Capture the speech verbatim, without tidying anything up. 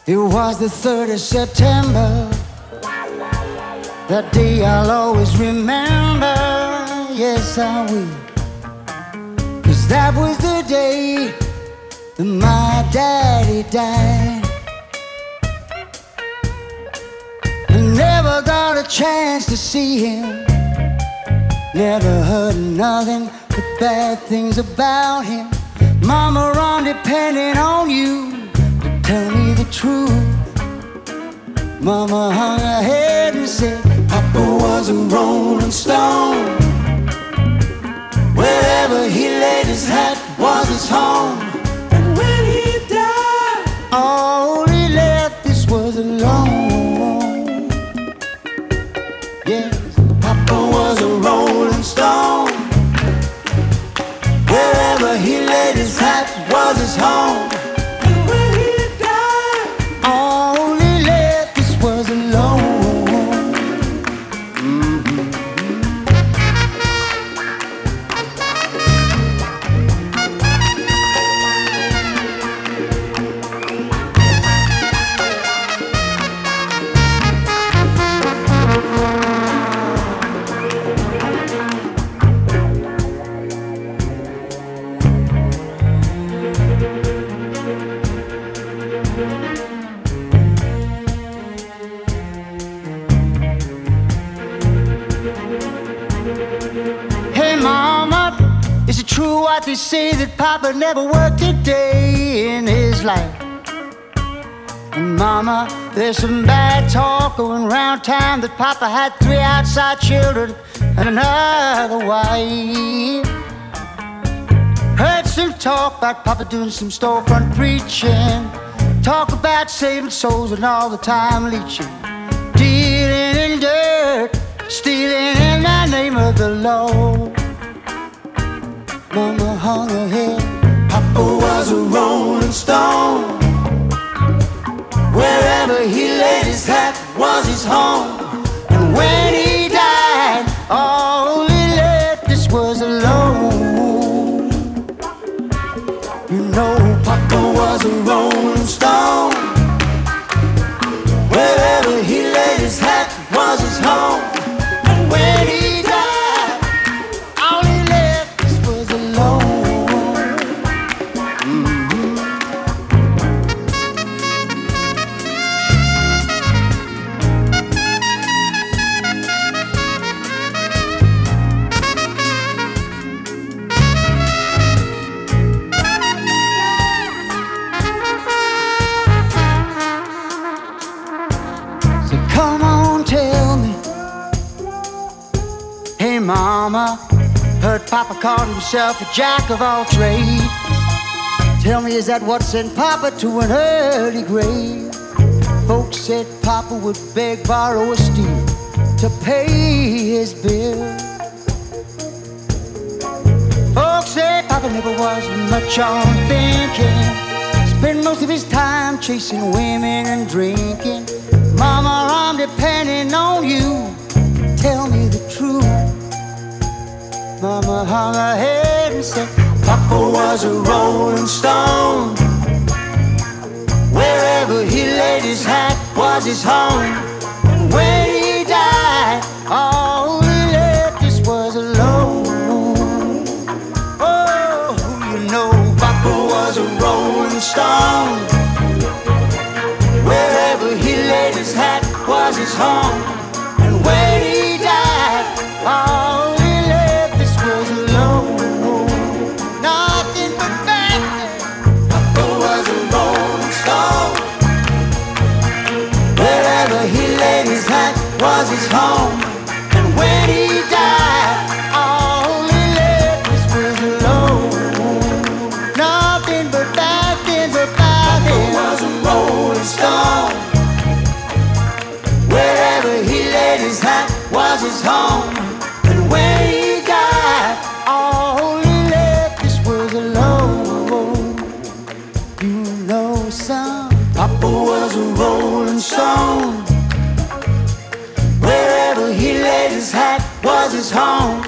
It was the third of September. That day I'll always remember. Yes, I will. 'Cause that was the day that my daddy died. I never got a chance to see him. Never heard nothing but bad things about him. Mama, I'm depending on you to tell me the truth. Mama hung her head and said, Papa was a rolling stone. Wherever he laid his hat was his home. And when he died, all he left this was alone. Yes, Papa was a rolling stone. Wherever he laid his hat was his home. And when he died, all he left this was alone. Mm-hmm. Hey mama, is it true what they say that Papa never worked a day in his life? And mama, there's some bad talk going around town that Papa had three outside children and another wife. Heard some talk about Papa doing some storefront preaching. Talk about saving souls and all the time leeching. Dealing in dirt, stealing in the name of the Lord. Mama hung her head. Papa was a rolling stone. Wherever he laid his hat was his home. And when he died, all he left us was alone. You know Papa was a rolling stone. Wherever he laid his hat was his home. And when he died, all he left us was alone. Mm-hmm. So come on, tell me. Hey mama, heard Papa called himself a jack of all trades. Tell me, is that what sent Papa to an early grave? Folks said Papa would beg, borrow, or steal to pay his bill. Folks said Papa never was much on thinking. Spent most of his time chasing women and drinking. Mama, I'm depending on you. Tell me the truth. Mama hung her head and said, Papa was a rolling stone. Wherever he laid his hat was his home. And when he died, all he left us was alone. Oh, you know Papa was a rolling stone. Wherever he laid his hat was his home. And when he died, all he left us was alone. Nothing but bad things. Papa was a rolling stone. Wherever he laid his hat was his home. And when he died, all he left us was alone. Nothing but bad things about him. Papa was a rolling stone. Wherever he laid his hat was his home. And when he died, all he left us was alone. You know, son, Papa was a rolling stone. Wherever he laid his hat was his home.